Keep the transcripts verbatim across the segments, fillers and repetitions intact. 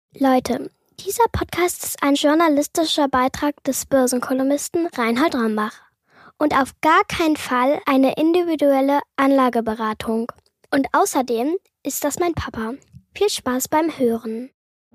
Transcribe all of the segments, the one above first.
Leute, dieser Podcast ist ein journalistischer Beitrag des Börsenkolumnisten Reinhold Rombach und auf gar keinen Fall eine individuelle Anlageberatung. Und außerdem ist das mein Papa. Viel Spaß beim Hören.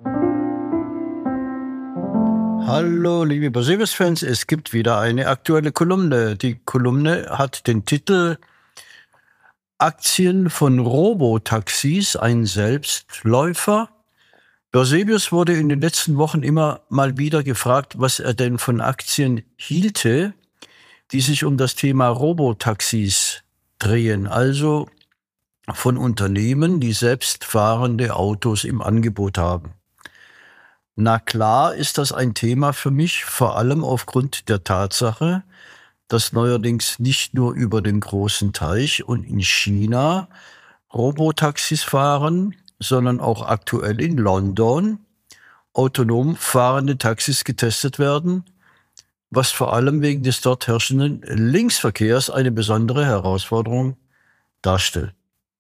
Hallo liebe Börsivis-Fans, es gibt wieder eine aktuelle Kolumne. Die Kolumne hat den Titel Aktien von Robotaxis, ein Selbstläufer. Börsivius wurde in den letzten Wochen immer mal wieder gefragt, was er denn von Aktien hielte, die sich um das Thema Robotaxis drehen, also von Unternehmen, die selbstfahrende Autos im Angebot haben. Na klar ist das ein Thema für mich, vor allem aufgrund der Tatsache, dass neuerdings nicht nur über den großen Teich und in China Robotaxis fahren, sondern auch aktuell in London autonom fahrende Taxis getestet werden, was vor allem wegen des dort herrschenden Linksverkehrs eine besondere Herausforderung darstellt.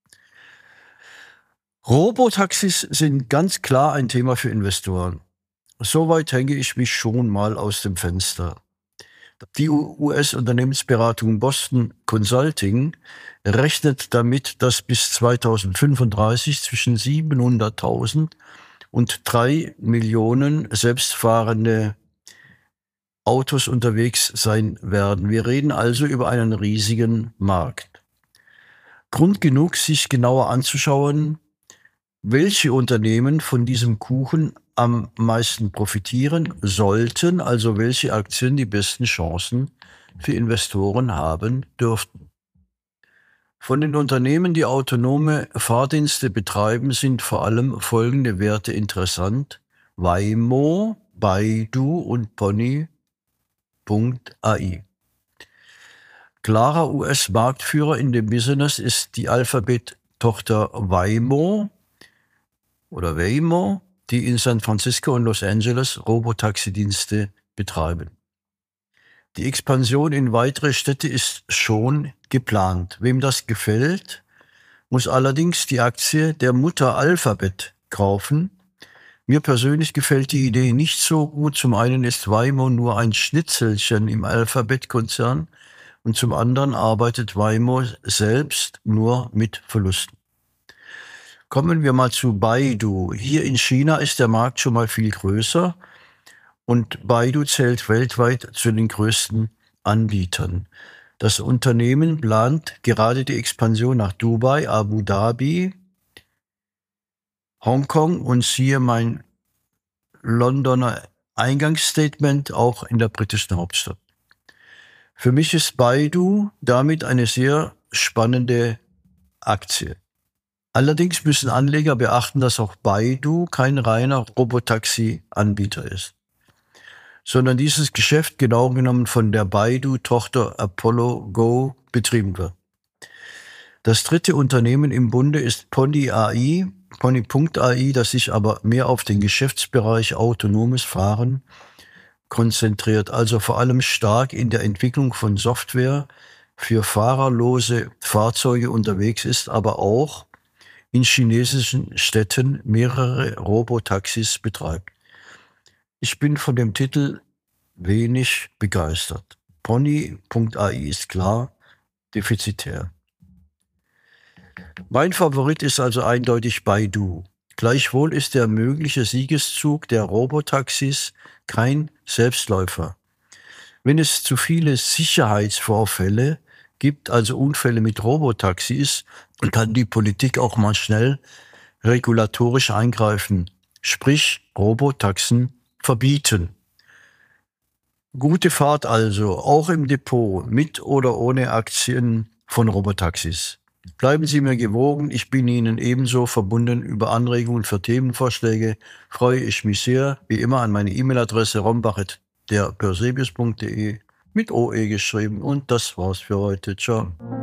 Robotaxis sind ganz klar ein Thema für Investoren. Soweit hänge ich mich schon mal aus dem Fenster. Die U S-Unternehmensberatung Boston Consulting rechnet damit, dass bis zweitausendfünfunddreißig zwischen siebenhunderttausend und drei Millionen selbstfahrende Autos unterwegs sein werden. Wir reden also über einen riesigen Markt. Grund genug, sich genauer anzuschauen, welche Unternehmen von diesem Kuchen am meisten profitieren sollten, also welche Aktien die besten Chancen für Investoren haben dürften. Von den Unternehmen, die autonome Fahrdienste betreiben, sind vor allem folgende Werte interessant: Waymo, Baidu und Pony Punkt A I. Klarer U S-Marktführer in dem Business ist die Alphabet-Tochter Waymo oder Waymo, die in San Francisco und Los Angeles Robotaxi-Dienste betreiben. Die Expansion in weitere Städte ist schon geplant. Wem das gefällt, muss allerdings die Aktie der Mutter Alphabet kaufen. Mir persönlich gefällt die Idee nicht so gut. Zum einen ist Waymo nur ein Schnitzelchen im Alphabet-Konzern und zum anderen arbeitet Waymo selbst nur mit Verlusten. Kommen wir mal zu Baidu. Hier in China ist der Markt schon mal viel größer und Baidu zählt weltweit zu den größten Anbietern. Das Unternehmen plant gerade die Expansion nach Dubai, Abu Dhabi, Hongkong und siehe mein Londoner Eingangsstatement auch in der britischen Hauptstadt. Für mich ist Baidu damit eine sehr spannende Aktie. Allerdings müssen Anleger beachten, dass auch Baidu kein reiner Robotaxi-Anbieter ist, sondern dieses Geschäft genau genommen von der Baidu-Tochter Apollo Go betrieben wird. Das dritte Unternehmen im Bunde ist Pony A I, Pony Punkt A I, das sich aber mehr auf den Geschäftsbereich autonomes Fahren konzentriert, also vor allem stark in der Entwicklung von Software für fahrerlose Fahrzeuge unterwegs ist, aber auch in chinesischen Städten mehrere Robotaxis betreibt. Ich bin von dem Titel wenig begeistert. Pony Punkt A I ist klar defizitär. Mein Favorit ist also eindeutig Baidu. Gleichwohl ist der mögliche Siegeszug der Robotaxis kein Selbstläufer. Wenn es zu viele Sicherheitsvorfälle gibt, also Unfälle mit Robotaxis, kann die Politik auch mal schnell regulatorisch eingreifen, sprich Robotaxen verbieten. Gute Fahrt also, auch im Depot, mit oder ohne Aktien von Robotaxis. Bleiben Sie mir gewogen, ich bin Ihnen ebenso verbunden. Über Anregungen für Themenvorschläge freue ich mich sehr, wie immer, an meine E-Mail-Adresse rombach at der börsivis punkt de mit O E geschrieben. Und das war's für heute. Ciao.